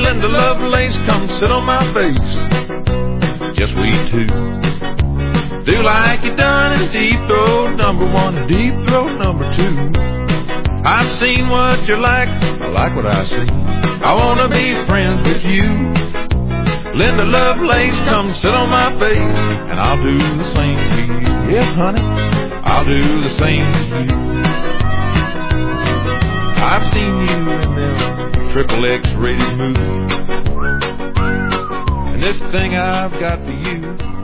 Linda Lovelace, come sit on my face. Just we two. Do like you done in Deep Throat number 1 and Deep Throat number 2. I've seen what you're like, I like what I see. I wanna be friends with you. Linda Lovelace, come sit on my face, and I'll do the same to you. Yeah, honey, I'll do the same to you. I've seen you in them XXX rated movies, and this thing I've got for you